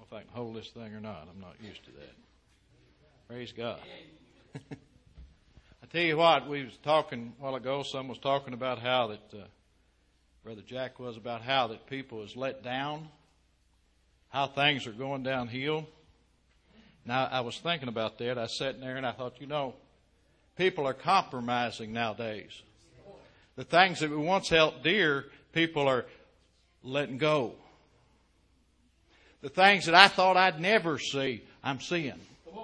if I can hold this thing or not. I'm not used to that. Praise God. I tell you what, we was talking a while ago, someone was talking about how that, Brother Jack was, about how that people is let down, how things are going downhill. Now, I was thinking about that. I sat in there and I thought, people are compromising nowadays. The things that we once held dear, people are letting go. The things that I thought I'd never see, I'm seeing.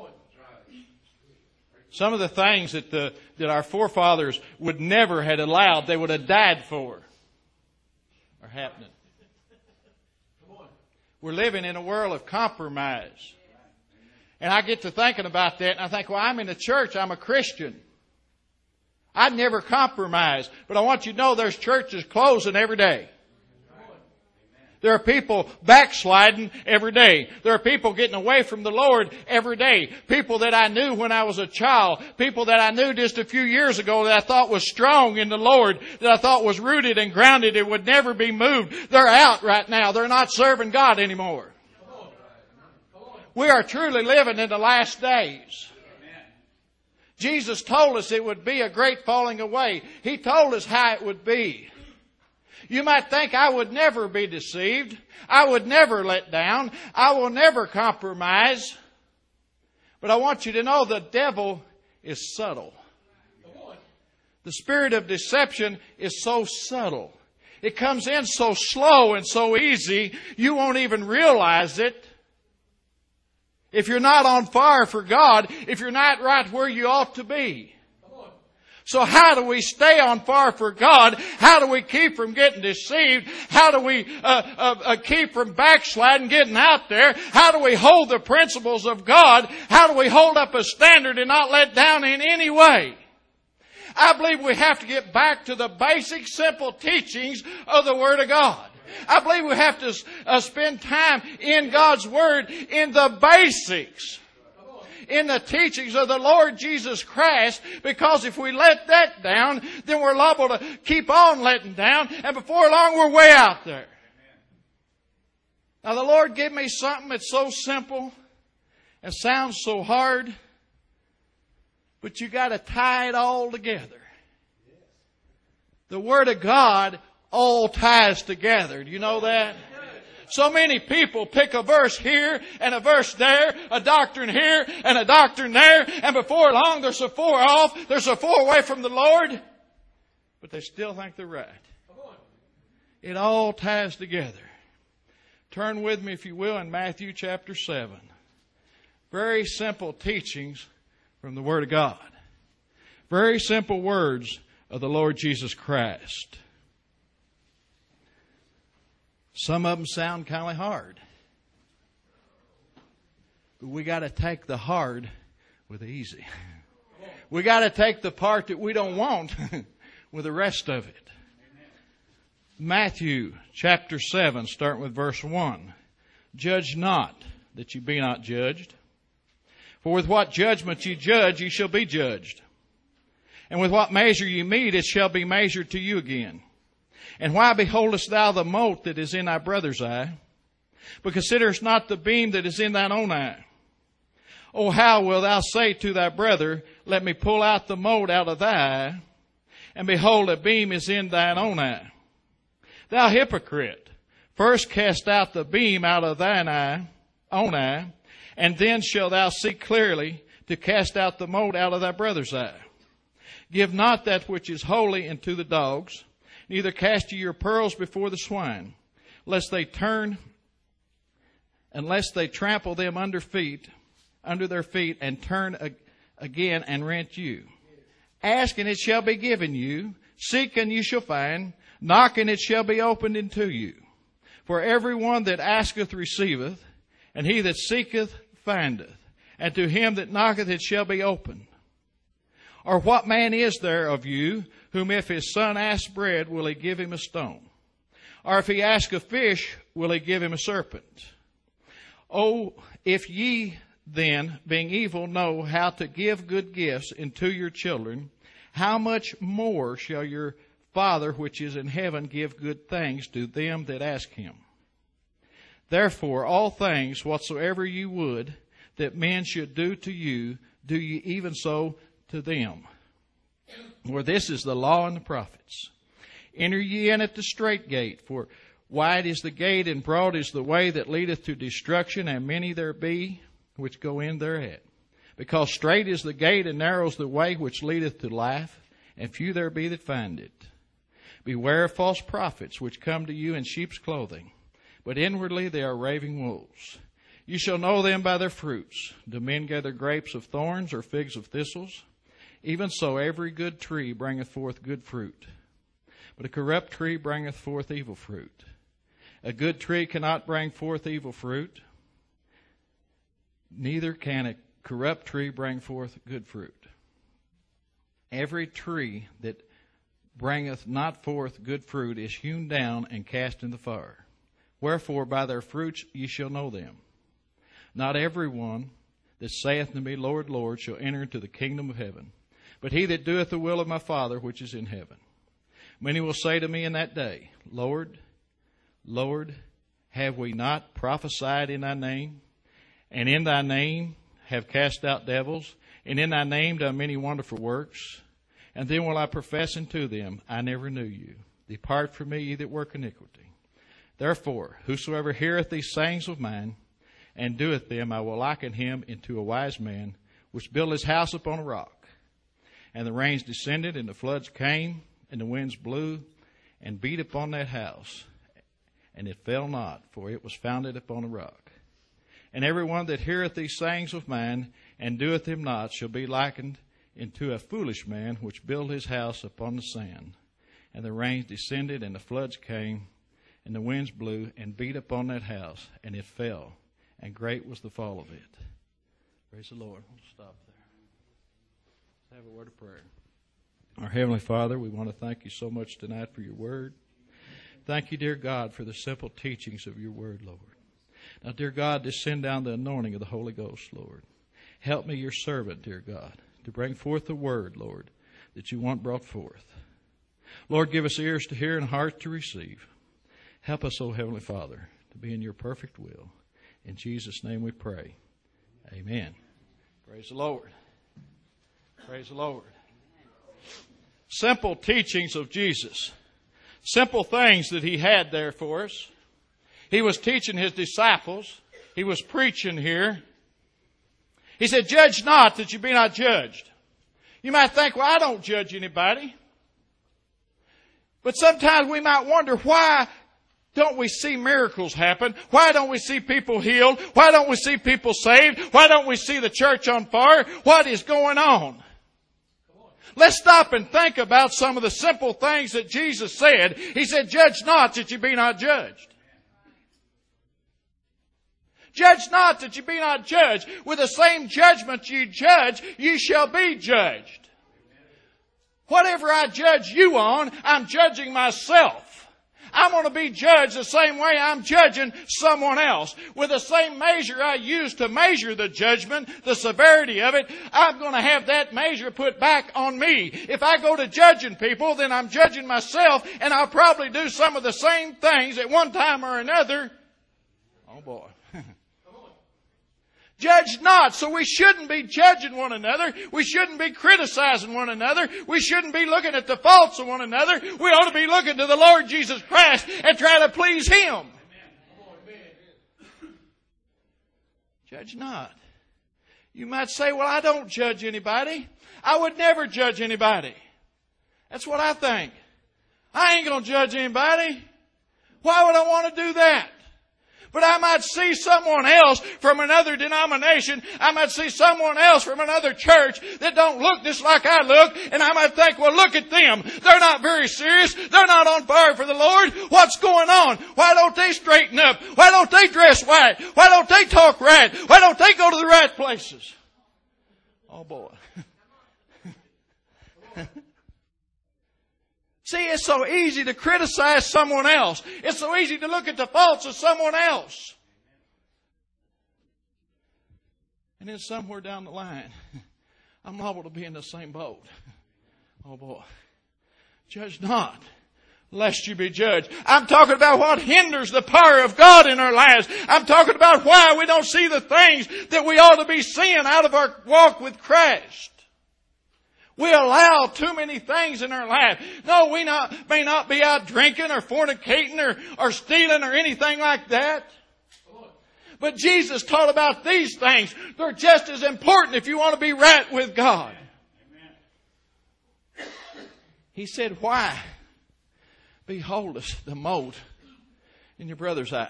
Some of the things that our forefathers would never have allowed, they would have died for, are happening. We're living in a world of compromise. And I get to thinking about that, and I think, well, I'm in the church, I'm a Christian. I'd never compromise. But I want you to know there's churches closing every day. There are people backsliding every day. There are people getting away from the Lord every day. People that I knew when I was a child. People that I knew just a few years ago that I thought was strong in the Lord. That I thought was rooted and grounded. It would never be moved. They're out right now. They're not serving God anymore. We are truly living in the last days. Jesus told us it would be a great falling away. He told us how it would be. You might think I would never be deceived. I would never let down. I will never compromise. But I want you to know the devil is subtle. The spirit of deception is so subtle. It comes in so slow and so easy, you won't even realize it. If you're not on fire for God, if you're not right where you ought to be. So how do we stay on fire for God? How do we keep from getting deceived? How do we keep from backsliding, getting out there? How do we hold the principles of God? How do we hold up a standard and not let down in any way? I believe we have to get back to the basic, simple teachings of the Word of God. I believe we have to spend time in God's Word in the basics. In the teachings of the Lord Jesus Christ, because if we let that down, then we're liable to keep on letting down, and before long we're way out there. Now the Lord gave me something that's so simple and sounds so hard, but you got to tie it all together. The Word of God all ties together. Do you know that? So many people pick a verse here and a verse there, a doctrine here and a doctrine there, and before long they're so far off, they're so far away from the Lord, but they still think they're right. It all ties together. Turn with me, if you will, in Matthew chapter 7. Very simple teachings from the Word of God. Very simple words of the Lord Jesus Christ. Some of them sound kind of hard. But we got to take the hard with the easy. We got to take the part that we don't want with the rest of it. Matthew chapter 7, starting with verse 1. Judge not, that you be not judged. For with what judgment you judge, you shall be judged. And with what measure you mete, it shall be measured to you again. And why beholdest thou the mote that is in thy brother's eye, but considerest not the beam that is in thine own eye? O how wilt thou say to thy brother, let me pull out the mote out of thy eye, and behold, a beam is in thine own eye? Thou hypocrite, first cast out the beam out of thine own eye, and then shalt thou see clearly to cast out the mote out of thy brother's eye. Give not that which is holy into the dogs, neither cast ye your pearls before the swine, lest they trample them under their feet, and turn again and rent you. Ask, and it shall be given you. Seek, and you shall find. Knock, and it shall be opened unto you. For every one that asketh receiveth, and he that seeketh findeth, and to him that knocketh it shall be opened. Or what man is there of you, whom if his son asks bread, will he give him a stone? Or if he ask a fish, will he give him a serpent? Oh, if ye then, being evil, know how to give good gifts unto your children, how much more shall your Father which is in heaven give good things to them that ask him? Therefore, all things whatsoever you would that men should do to you, do ye even so to them. For this is the law and the prophets. Enter ye in at the strait gate, for wide is the gate and broad is the way that leadeth to destruction, and many there be which go in thereat. Because strait is the gate and narrow is the way which leadeth to life, and few there be that find it. Beware of false prophets which come to you in sheep's clothing, but inwardly they are raving wolves. You shall know them by their fruits. Do men gather grapes of thorns or figs of thistles? Even so every good tree bringeth forth good fruit, but a corrupt tree bringeth forth evil fruit. A good tree cannot bring forth evil fruit, neither can a corrupt tree bring forth good fruit. Every tree that bringeth not forth good fruit is hewn down and cast in the fire. Wherefore by their fruits ye shall know them. Not every one that saith to me, Lord, Lord, shall enter into the kingdom of heaven, but he that doeth the will of my Father which is in heaven. Many will say to me in that day, Lord, Lord, have we not prophesied in thy name? And in thy name have cast out devils? And in thy name done many wonderful works? And then will I profess unto them, I never knew you. Depart from me, ye that work iniquity. Therefore, whosoever heareth these sayings of mine, and doeth them, I will liken him into a wise man, which built his house upon a rock. And the rains descended, and the floods came, and the winds blew, and beat upon that house. And it fell not, for it was founded upon a rock. And every one that heareth these sayings of mine, and doeth them not, shall be likened into a foolish man, which built his house upon the sand. And the rains descended, and the floods came, and the winds blew, and beat upon that house, and it fell. And great was the fall of it. Praise the Lord. We'll stop there. Let's have a word of prayer. Our Heavenly Father, we want to thank you so much tonight for your word. Thank you, dear God, for the simple teachings of your word, Lord. Now, dear God, just send down the anointing of the Holy Ghost, Lord. Help me, your servant, dear God, to bring forth the word, Lord, that you want brought forth. Lord, give us ears to hear and hearts to receive. Help us, O Heavenly Father, to be in your perfect will. In Jesus' name we pray. Amen. Praise the Lord. Praise the Lord. Simple teachings of Jesus. Simple things that he had there for us. He was teaching his disciples. He was preaching here. He said, judge not that you be not judged. You might think, well, I don't judge anybody. But sometimes we might wonder, why don't we see miracles happen? Why don't we see people healed? Why don't we see people saved? Why don't we see the church on fire? What is going on? Let's stop and think about some of the simple things that Jesus said. He said, judge not that you be not judged. Judge not that you be not judged. With the same judgment you judge, you shall be judged. Whatever I judge you on, I'm judging myself. I'm going to be judged the same way I'm judging someone else. With the same measure I use to measure the judgment, the severity of it, I'm going to have that measure put back on me. If I go to judging people, then I'm judging myself, and I'll probably do some of the same things at one time or another. Oh boy. Judge not. So we shouldn't be judging one another. We shouldn't be criticizing one another. We shouldn't be looking at the faults of one another. We ought to be looking to the Lord Jesus Christ and try to please Him. Judge not. You might say, well, I don't judge anybody. I would never judge anybody. That's what I think. I ain't going to judge anybody. Why would I want to do that? But I might see someone else from another denomination. I might see someone else from another church that don't look just like I look. And I might think, well, look at them. They're not very serious. They're not on fire for the Lord. What's going on? Why don't they straighten up? Why don't they dress right? Why don't they talk right? Why don't they go to the right places? Oh boy. See, it's so easy to criticize someone else. It's so easy to look at the faults of someone else. And then somewhere down the line, I'm liable to be in the same boat. Oh boy. Judge not, lest you be judged. I'm talking about what hinders the power of God in our lives. I'm talking about why we don't see the things that we ought to be seeing out of our walk with Christ. We allow too many things in our life. No, we may not be out drinking or fornicating or stealing or anything like that. But Jesus taught about these things. They're just as important if you want to be right with God. He said, why beholdest the mote in your brother's eye?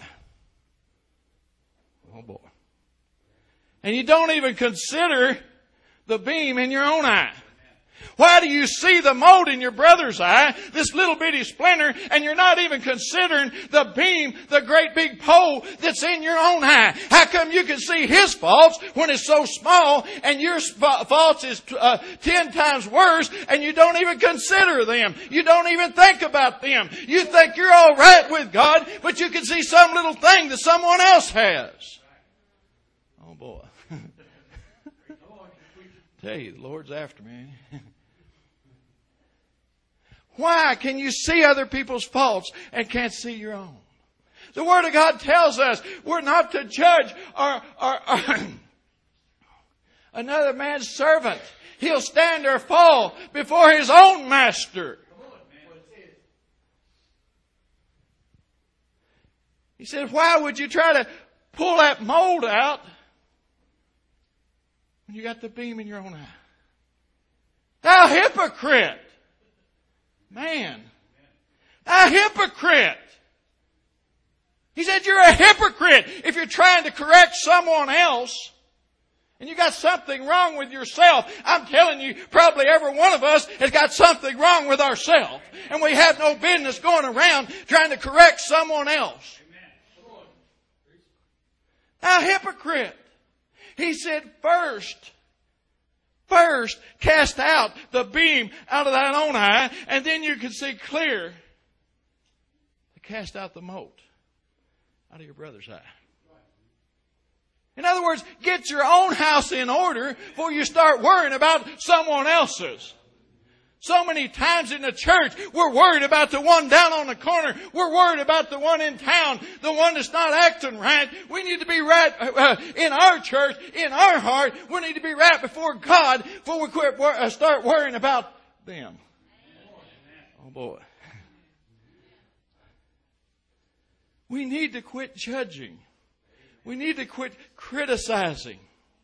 Oh boy. And you don't even consider the beam in your own eye. Why do you see the mote in your brother's eye, this little bitty splinter, and you're not even considering the beam, the great big pole that's in your own eye? How come you can see his faults when it's so small and your faults is 10 times worse and you don't even consider them? You don't even think about them. You think you're all right with God, but you can see some little thing that someone else has. Oh boy. Tell you, the Lord's after me. Why can you see other people's faults and can't see your own? The Word of God tells us we're not to judge another man's servant. He'll stand or fall before his own master. He said, why would you try to pull that mold out when you got the beam in your own eye? Thou hypocrite! Man, a hypocrite. He said you're a hypocrite if you're trying to correct someone else and you got something wrong with yourself. I'm telling you, probably every one of us has got something wrong with ourselves. And we have no business going around trying to correct someone else. A hypocrite. He said first cast out the beam out of thine own eye, and then you can see clear to cast out the mote out of your brother's eye. In other words, get your own house in order before you start worrying about someone else's. So many times in the church, we're worried about the one down on the corner. We're worried about the one in town, the one that's not acting right. We need to be right in our church, in our heart. We need to be right before God before we start worrying about them. Oh boy. We need to quit judging. We need to quit criticizing.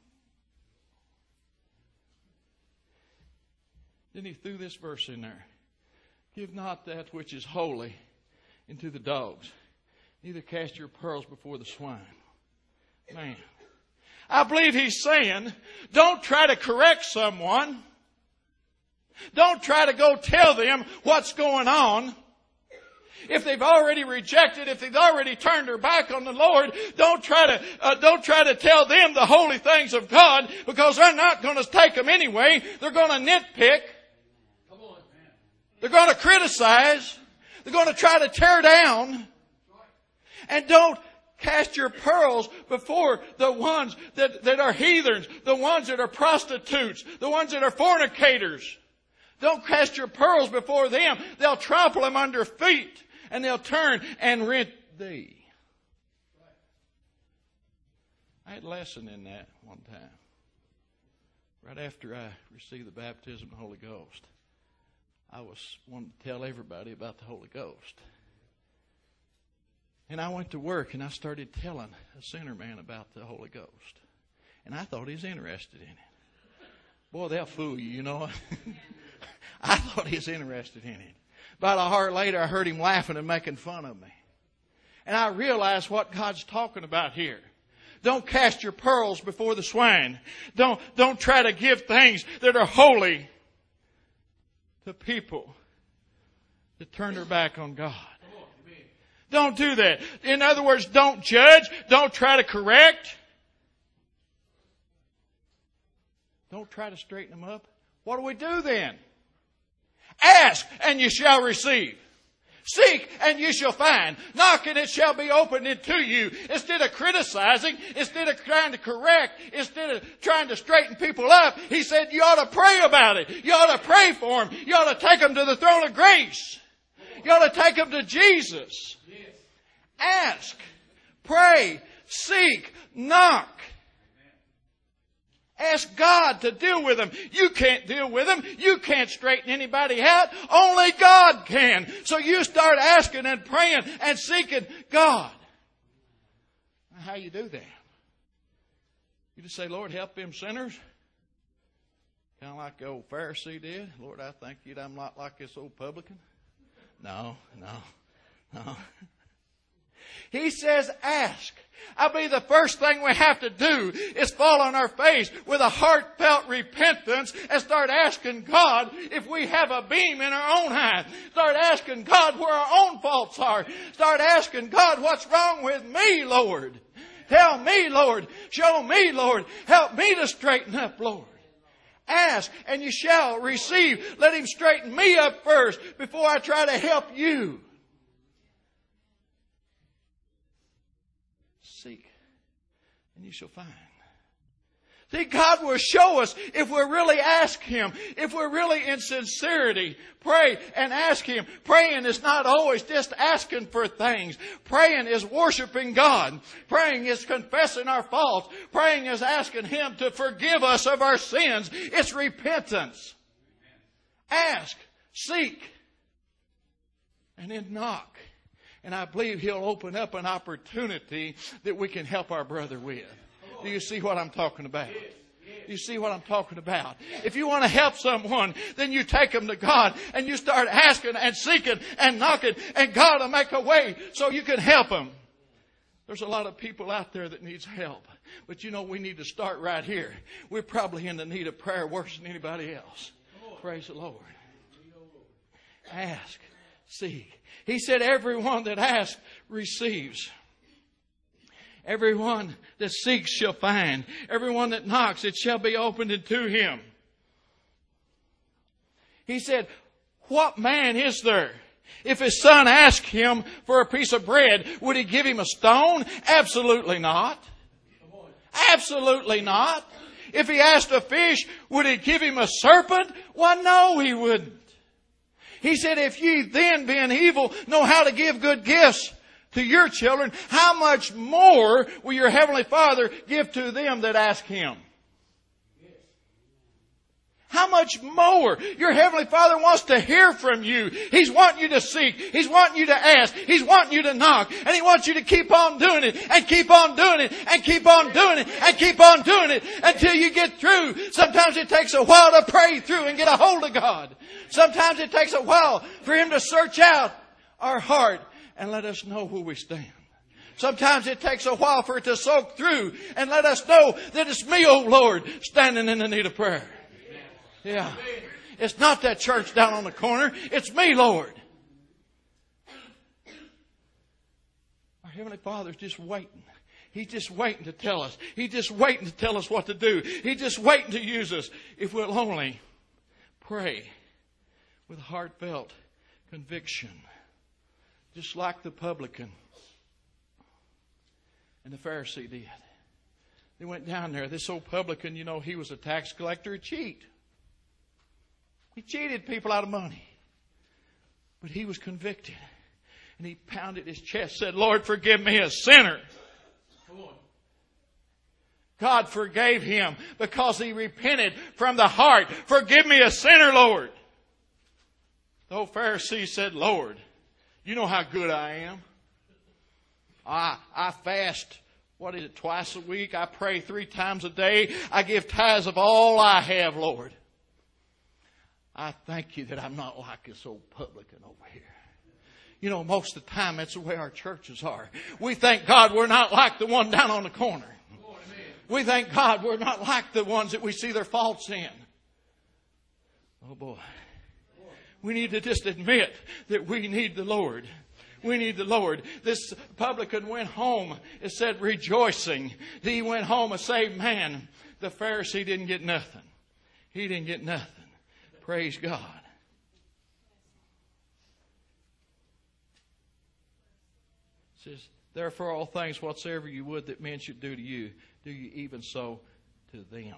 Then he threw this verse in there. Give not that which is holy into the dogs. Neither cast your pearls before the swine. Man. I believe he's saying, don't try to correct someone. Don't try to go tell them what's going on. If they've already rejected, if they've already turned their back on the Lord, don't try to tell them the holy things of God, because they're not going to take them anyway. They're going to nitpick. They're going to criticize. They're going to try to tear down. And don't cast your pearls before the ones that are heathens, the ones that are prostitutes, the ones that are fornicators. Don't cast your pearls before them. They'll trample them under feet, and they'll turn and rent thee. I had a lesson in that one time. Right after I received the baptism of the Holy Ghost, I wanted to tell everybody about the Holy Ghost. And I went to work and I started telling a sinner man about the Holy Ghost. And I thought he was interested in it. Boy, they'll fool you, you know. I thought he was interested in it. About an hour later, I heard him laughing and making fun of me. And I realized what God's talking about here. Don't cast your pearls before the swine. Don't try to give things that are holy to people that turn their back on God. Don't do that. In other words, don't judge. Don't try to correct. Don't try to straighten them up. What do we do then? Ask and you shall receive. Seek and you shall find. Knock and it shall be opened unto you. Instead of criticizing, instead of trying to correct, instead of trying to straighten people up, he said you ought to pray about it. You ought to pray for them. You ought to take them to the throne of grace. You ought to take them to Jesus. Ask, pray, seek, knock. Ask God to deal with them. You can't deal with them. You can't straighten anybody out. Only God can. So you start asking and praying and seeking God. How you do that? You just say, Lord, help them sinners. Kind of like the old Pharisee did. Lord, I thank you that I'm not like this old publican. No. He says, ask. I believe the first thing we have to do is fall on our face with a heartfelt repentance and start asking God if we have a beam in our own eye. Start asking God where our own faults are. Start asking God, what's wrong with me, Lord? Tell me, Lord. Show me, Lord. Help me to straighten up, Lord. Ask and you shall receive. Let Him straighten me up first before I try to help you. Seek, and you shall find. See, God will show us if we really ask Him, if we're really in sincerity. Pray and ask Him. Praying is not always just asking for things. Praying is worshiping God. Praying is confessing our faults. Praying is asking Him to forgive us of our sins. It's repentance. Ask, seek, and then knock. And I believe He'll open up an opportunity that we can help our brother with. Do you see what I'm talking about? Do you see what I'm talking about? If you want to help someone, then you take them to God and you start asking and seeking and knocking, and God will make a way so you can help them. There's a lot of people out there that needs help. But you know, we need to start right here. We're probably in the need of prayer worse than anybody else. Praise the Lord. Ask, seek. He said, everyone that asks receives. Everyone that seeks shall find. Everyone that knocks, it shall be opened unto him. He said, what man is there? If his son asked him for a piece of bread, would he give him a stone? Absolutely not. Absolutely not. If he asked a fish, would he give him a serpent? Why, no, he wouldn't. He said, if ye then, being evil, know how to give good gifts to your children, how much more will your Heavenly Father give to them that ask Him? How much more? Your Heavenly Father wants to hear from you. He's wanting you to seek. He's wanting you to ask. He's wanting you to knock. And He wants you to keep on doing it and keep on doing it and keep on doing it and keep on doing it until you get through. Sometimes it takes a while to pray through and get a hold of God. Sometimes it takes a while for Him to search out our heart and let us know where we stand. Sometimes it takes a while for it to soak through and let us know that it's me, oh Lord, standing in the need of prayer. Yeah. It's not that church down on the corner. It's me, Lord. Our Heavenly Father's just waiting. He's just waiting to tell us. He's just waiting to tell us what to do. He's just waiting to use us if we'll only pray with heartfelt conviction. Just like the publican and the Pharisee did. They went down there. This old publican, you know, he was a tax collector, a cheat. He cheated people out of money. But he was convicted. And he pounded his chest, said, Lord, forgive me, a sinner. God forgave him because he repented from the heart. Forgive me, a sinner, Lord. The old Pharisee said, Lord, you know how good I am. I fast, twice a week. I pray 3 times a day. I give tithes of all I have, Lord. I thank you that I'm not like this old publican over here. You know, most of the time that's the way our churches are. We thank God we're not like the one down on the corner. We thank God we're not like the ones that we see their faults in. Oh boy. We need to just admit that we need the Lord. We need the Lord. This publican went home, it said, rejoicing. He went home a saved man. The Pharisee didn't get nothing. He didn't get nothing. Praise God. It says, therefore all things whatsoever you would that men should do to you, do you even so to them.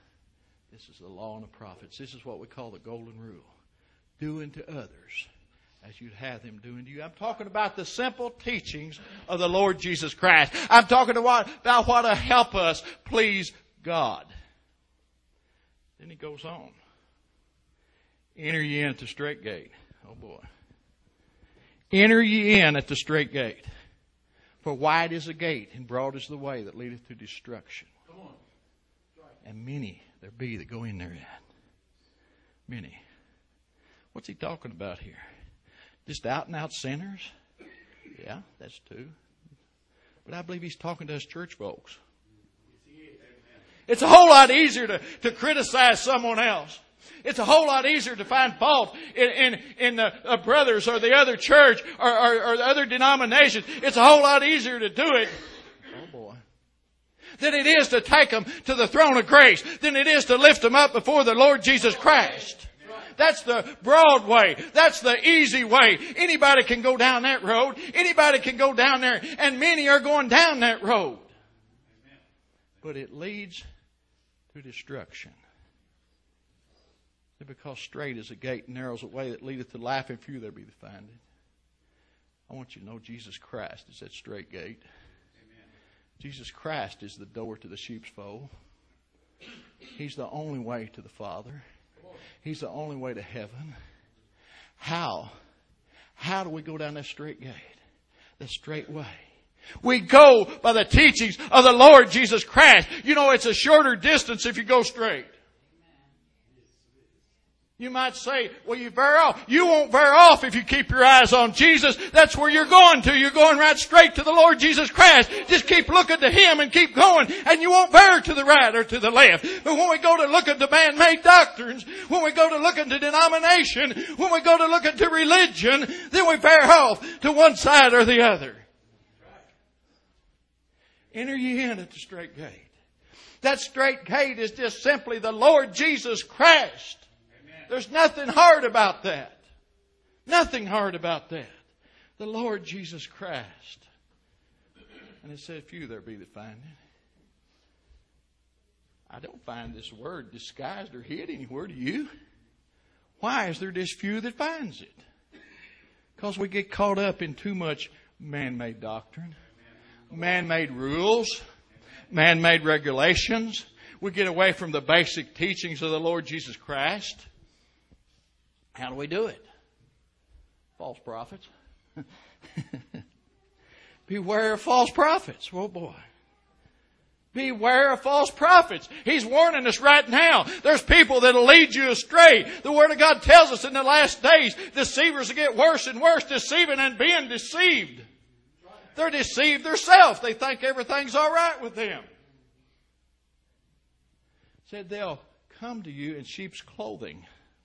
This is the law and the prophets. This is what we call the golden rule. Do unto others as you'd have them doing to you. I'm talking about the simple teachings of the Lord Jesus Christ. I'm talking about what to help us please God. Then he goes on. Enter ye in at the straight gate. Oh boy. Enter ye in at the straight gate. For wide is the gate, and broad is the way that leadeth to destruction. And many there be that go in therein. Many. What's he talking about here? Just out and out sinners? Yeah, that's true. But I believe he's talking to us church folks. It's a whole lot easier to criticize someone else. It's a whole lot easier to find fault in the brothers or the other church or the other denominations. It's a whole lot easier to do it. Oh boy. Than it is to take them to the throne of grace. Than it is to lift them up before the Lord Jesus Christ. That's the broad way. That's the easy way. Anybody can go down that road. Anybody can go down there. And many are going down that road. But it leads to destruction. Because straight is a gate and narrow is a way that leadeth to life, and few there be that find it. I want you to know Jesus Christ is that straight gate. Amen. Jesus Christ is the door to the sheep's fold. He's the only way to the Father. He's the only way to heaven. How? How do we go down that straight gate? The straight way. We go by the teachings of the Lord Jesus Christ. You know, it's a shorter distance if you go straight. You might say, well, you veer off. You won't veer off if you keep your eyes on Jesus. That's where you're going to. You're going right straight to the Lord Jesus Christ. Just keep looking to Him and keep going, and you won't veer to the right or to the left. But when we go to look into man-made doctrines, when we go to look into denomination, when we go to look into religion, then we veer off to one side or the other. Enter ye in at the straight gate. That straight gate is just simply the Lord Jesus Christ. There's nothing hard about that. Nothing hard about that. The Lord Jesus Christ. And it said, few there be that find it. I don't find this word disguised or hid anywhere, do you? Why is there just few that finds it? Because we get caught up in too much man-made doctrine, man-made rules, man-made regulations. We get away from the basic teachings of the Lord Jesus Christ. How do we do it? False prophets. Beware of false prophets. Oh boy. Beware of false prophets. He's warning us right now. There's people that'll lead you astray. The Word of God tells us in the last days, deceivers will get worse and worse, deceiving and being deceived. They're deceived themselves. They think everything's all right with them. Said they'll come to you in sheep's clothing,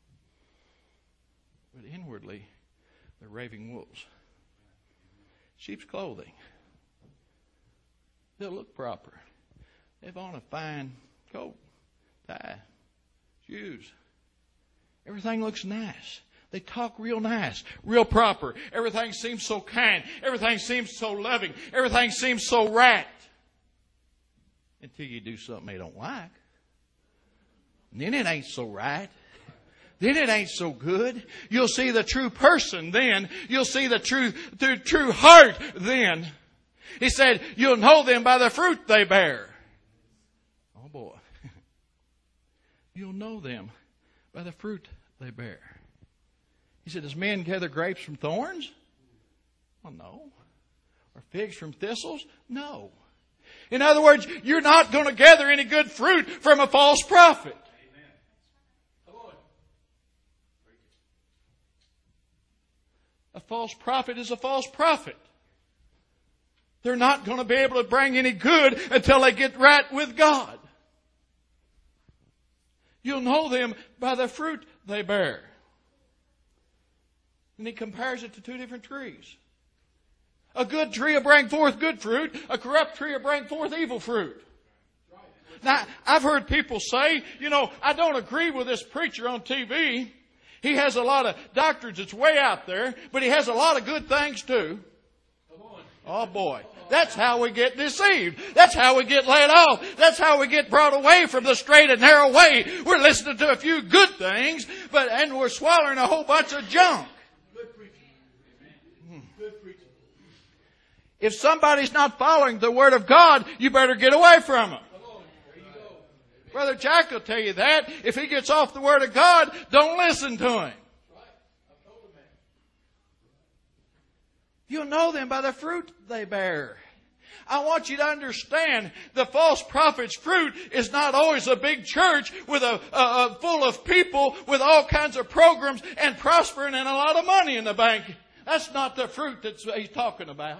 but inwardly, they're raving wolves. Sheep's clothing. They'll look proper. They've on a fine coat, tie, shoes. Everything looks nice. They talk real nice, real proper. Everything seems so kind. Everything seems so loving. Everything seems so right. Until you do something they don't like. And then it ain't so right. Then it ain't so good. You'll see the true person then. You'll see the true heart then. He said, you'll know them by the fruit they bear. Oh boy. You'll know them by the fruit they bear. He said, does men gather grapes from thorns? Well, no. Or figs from thistles? No. In other words, you're not going to gather any good fruit from a false prophet. A false prophet is a false prophet. They're not going to be able to bring any good until they get right with God. You'll know them by the fruit they bear. And he compares it to two different trees. A good tree will bring forth good fruit. A corrupt tree will bring forth evil fruit. Now, I've heard people say, I don't agree with this preacher on TV. He has a lot of doctrines that's way out there, but he has a lot of good things too. Oh boy. That's how we get deceived. That's how we get led off. That's how we get brought away from the straight and narrow way. We're listening to a few good things, and we're swallowing a whole bunch of junk. If somebody's not following the Word of God, you better get away from them. Brother Jack will tell you that. If he gets off the Word of God, don't listen to him. You'll know them by the fruit they bear. I want you to understand the false prophet's fruit is not always a big church with full of people with all kinds of programs and prospering and a lot of money in the bank. That's not the fruit that he's talking about.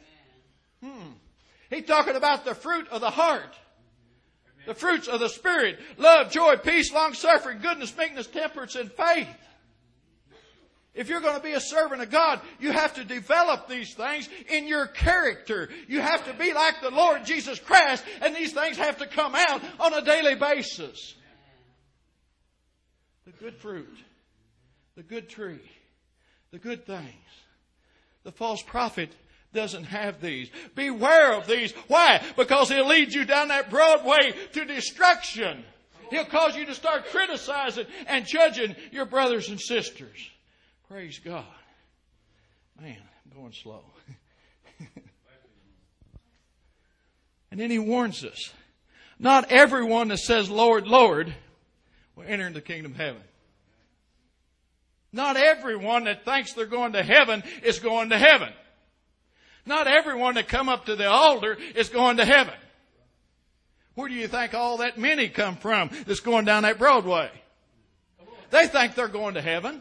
He's talking about the fruit of the heart. The fruits of the Spirit. Love, joy, peace, long-suffering, goodness, meekness, temperance, and faith. If you're going to be a servant of God, you have to develop these things in your character. You have to be like the Lord Jesus Christ, and these things have to come out on a daily basis. The good fruit, the good tree, the good things. The false prophet doesn't have these. Beware of these. Why? Because he'll lead you down that broad way to destruction. He'll cause you to start criticizing and judging your brothers and sisters. Praise God. Man, I'm going slow. And then he warns us. Not everyone that says, Lord, Lord, will enter into the kingdom of heaven. Not everyone that thinks they're going to heaven is going to heaven. Not everyone that come up to the altar is going to heaven. Where do you think all that many come from that's going down that Broadway? They think they're going to heaven.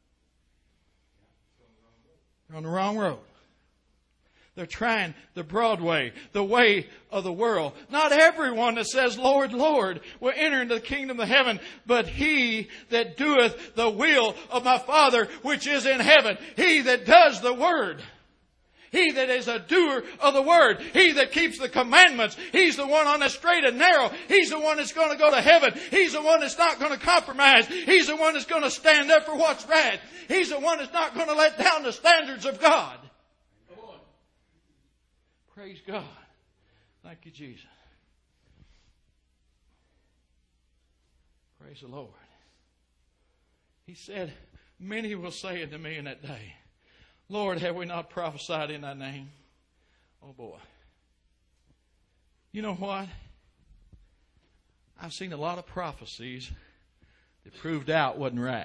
They're on the wrong road. They're trying the Broadway, the way of the world. Not everyone that says, Lord, Lord, will enter into the kingdom of heaven, but he that doeth the will of my Father which is in heaven. He that does the word. He that is a doer of the word. He that keeps the commandments. He's the one on the straight and narrow. He's the one that's going to go to heaven. He's the one that's not going to compromise. He's the one that's going to stand up for what's right. He's the one that's not going to let down the standards of God. Praise God. Thank you, Jesus. Praise the Lord. He said, many will say unto me in that day, Lord, have we not prophesied in thy name? Oh boy. You know what? I've seen a lot of prophecies that proved out wasn't right.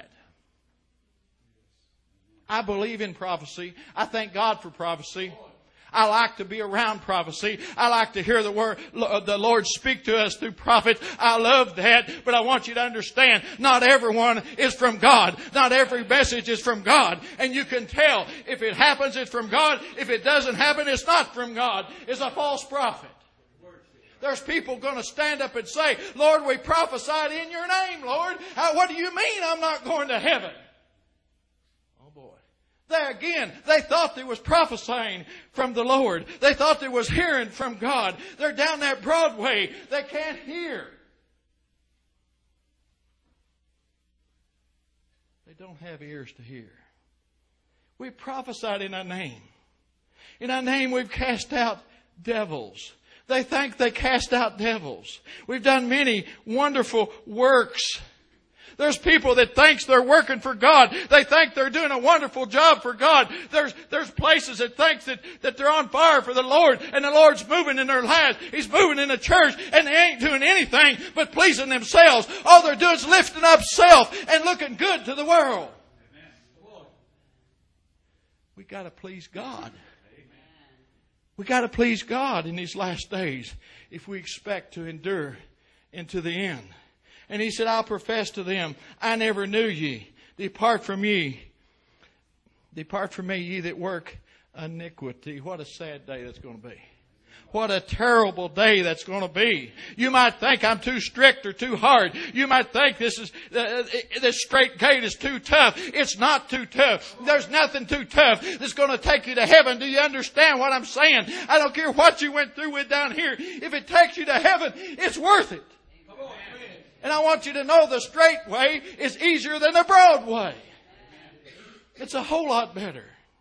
I believe in prophecy. I thank God for prophecy. I like to be around prophecy. I like to hear the Lord speak to us through prophets. I love that. But I want you to understand, not everyone is from God. Not every message is from God. And you can tell if it happens, it's from God. If it doesn't happen, it's not from God. It's a false prophet. There's people going to stand up and say, Lord, we prophesied in your name, Lord. What do you mean I'm not going to heaven? They thought they was prophesying from the Lord. They thought they was hearing from God. They're down that Broadway. They can't hear. They don't have ears to hear. We prophesied in our name. In our name we've cast out devils. They think they cast out devils. We've done many wonderful works. There's people that thinks they're working for God. They think they're doing a wonderful job for God. There's places that thinks that they're on fire for the Lord and the Lord's moving in their lives. He's moving in the church and they ain't doing anything but pleasing themselves. All they're doing is lifting up self and looking good to the world. We got to please God. We got to please God in these last days if we expect to endure into the end. And he said, I'll profess to them, I never knew ye. Depart from me, ye that work iniquity. What a sad day that's going to be. What a terrible day that's going to be. You might think I'm too strict or too hard. You might think this straight gate is too tough. It's not too tough. There's nothing too tough that's going to take you to heaven. Do you understand what I'm saying? I don't care what you went through with down here. If it takes you to heaven, it's worth it. And I want you to know the straight way is easier than the broad way. It's a whole lot better.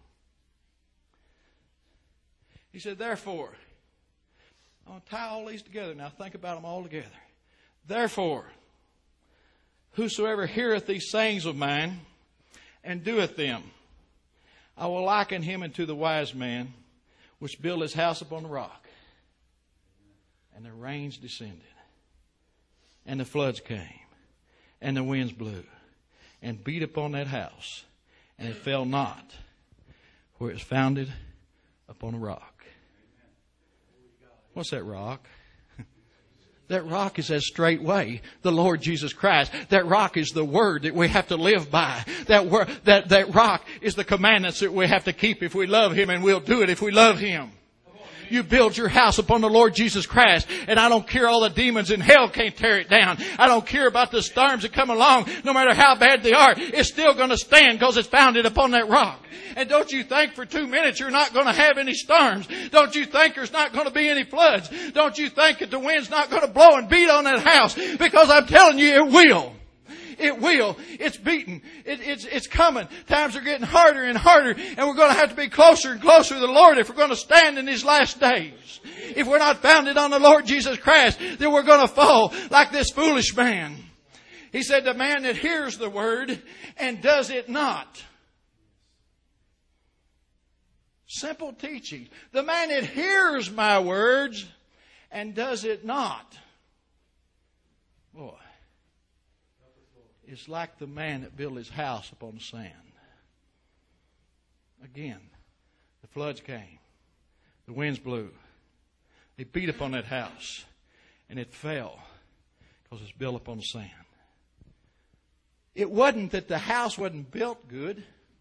He said, therefore, I'm going to tie all these together. Now think about them all together. Therefore, whosoever heareth these sayings of mine and doeth them, I will liken him unto the wise man, which built his house upon the rock. And the rains descended, and the floods came, and the winds blew, and beat upon that house, and it fell not, for it was founded upon a rock. What's that rock? That rock is that straight way, the Lord Jesus Christ. That rock is the Word that we have to live by. That rock is the commandments that we have to keep if we love Him, and we'll do it if we love Him. You build your house upon the Lord Jesus Christ, and I don't care, all the demons in hell can't tear it down. I don't care about the storms that come along. No matter how bad they are, it's still going to stand because it's founded upon that rock. And don't you think for 2 minutes you're not going to have any storms. Don't you think there's not going to be any floods. Don't you think that the wind's not going to blow and beat on that house, because I'm telling you it will. It will. It's beaten. It's coming. Times are getting harder and harder, and we're going to have to be closer and closer to the Lord if we're going to stand in these last days. If we're not founded on the Lord Jesus Christ, then we're going to fall like this foolish man. He said, the man that hears the word and does it not. Simple teaching. The man that hears my words and does it not. Boy. It's like the man that built his house upon the sand. Again, the floods came. The winds blew. They beat upon that house. And it fell because it's built upon the sand. It wasn't that the house wasn't built good.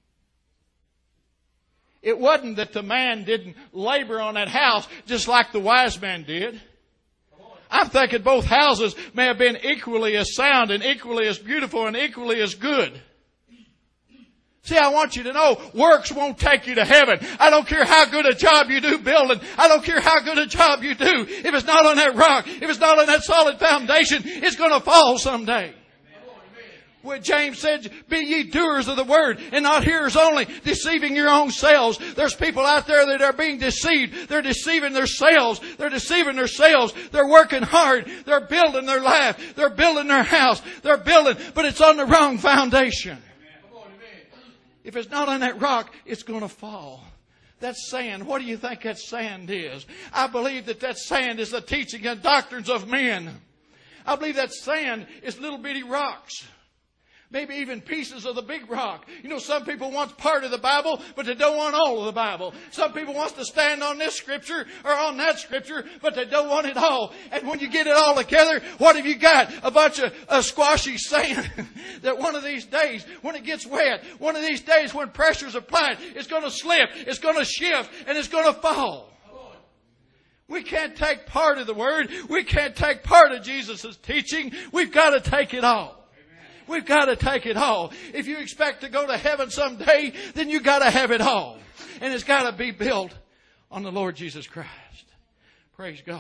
It wasn't that the man didn't labor on that house just like the wise man did. I'm thinking both houses may have been equally as sound and equally as beautiful and equally as good. See, I want you to know, works won't take you to heaven. I don't care how good a job you do building. I don't care how good a job you do. If it's not on that rock, if it's not on that solid foundation, it's going to fall someday. What James said, be ye doers of the word and not hearers only, deceiving your own selves. There's people out there that are being deceived. They're deceiving themselves. They're deceiving themselves. They're working hard. They're building their life. They're building their house. They're building, but it's on the wrong foundation. If it's not on that rock, it's going to fall. That's sand. What do you think that sand is? I believe that sand is the teaching and doctrines of men. I believe that sand is little bitty rocks. Maybe even pieces of the big rock. You know, some people want part of the Bible, but they don't want all of the Bible. Some people want to stand on this scripture or on that scripture, but they don't want it all. And when you get it all together, what have you got? A bunch of squashy sand that one of these days, when it gets wet, one of these days when pressure's applied, it's going to slip, it's going to shift, and it's going to fall. We can't take part of the Word. We can't take part of Jesus' teaching. We've got to take it all. We've got to take it all. If you expect to go to heaven someday, then you've got to have it all. And it's got to be built on the Lord Jesus Christ. Praise God.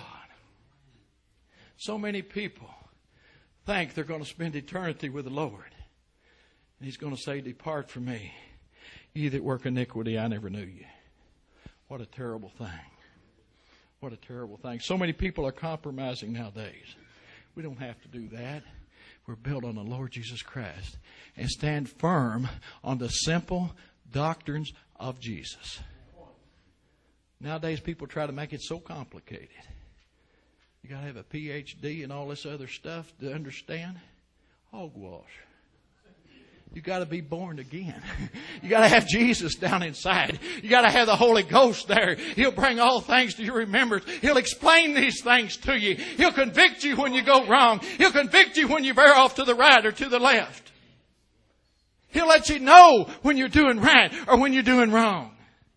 So many people think they're going to spend eternity with the Lord. And He's going to say, depart from me, ye that work iniquity, I never knew you. What a terrible thing. What a terrible thing. So many people are compromising nowadays. We don't have to do that. We're built on the Lord Jesus Christ and stand firm on the simple doctrines of Jesus. Nowadays, people try to make it so complicated. You got to have a PhD and all this other stuff to understand. Hogwash. You got to be born again. You got to have Jesus down inside. You got to have the Holy Ghost there. He'll bring all things to your remembrance. He'll explain these things to you. He'll convict you when you go wrong. He'll convict you when you veer off to the right or to the left. He'll let you know when you're doing right or when you're doing wrong.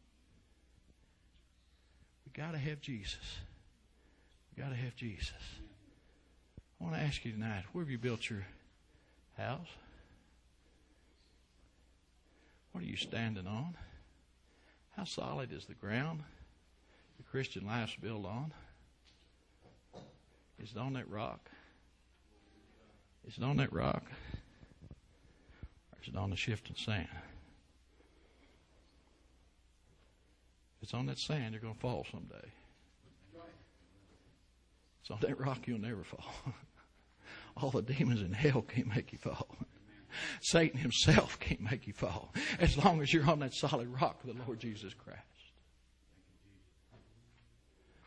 We got to have Jesus. We got to have Jesus. I want to ask you tonight, where have you built your house? What are you standing on? How solid is the ground the Christian life's built on? Is it on that rock? Is it on that rock? Or is it on the shifting sand? If it's on that sand, you're going to fall someday. If it's on that rock, you'll never fall. All the demons in hell can't make you fall. Satan himself can't make you fall as long as you're on that solid rock of the Lord Jesus Christ.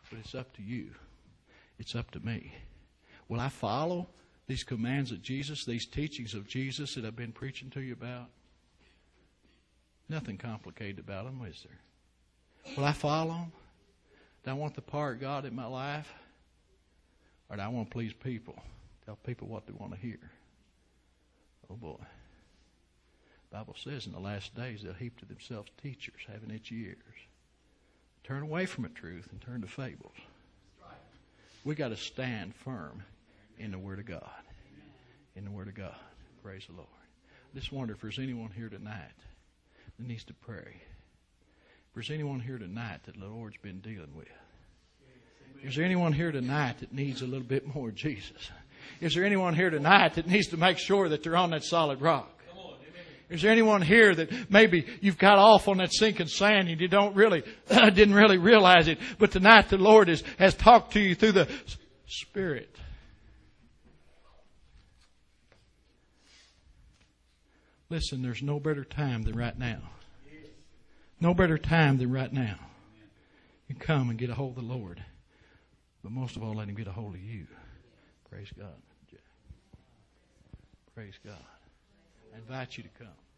But it's up to you. It's up to me. Will I follow these commands of Jesus, these teachings of Jesus that I've been preaching to you about? Nothing complicated about them, is there? Will I follow them? Do I want the power of God in my life? Or do I want to please people? Tell people what they want to hear? Oh boy. The Bible says in the last days they'll heap to themselves teachers having itchy ears. Turn away from the truth and turn to fables. We got to stand firm in the Word of God. In the Word of God. Praise the Lord. I just wonder if there's anyone here tonight that needs to pray. If there's anyone here tonight that the Lord's been dealing with. Is there anyone here tonight that needs a little bit more Jesus? Is there anyone here tonight that needs to make sure that they're on that solid rock? Is there anyone here that maybe you've got off on that sinking sand and you didn't really realize it, but tonight the Lord has talked to you through the Spirit? Listen, there's no better time than right now. No better time than right now. You come and get a hold of the Lord. But most of all, let Him get a hold of you. Praise God. Praise God. I invite you to come.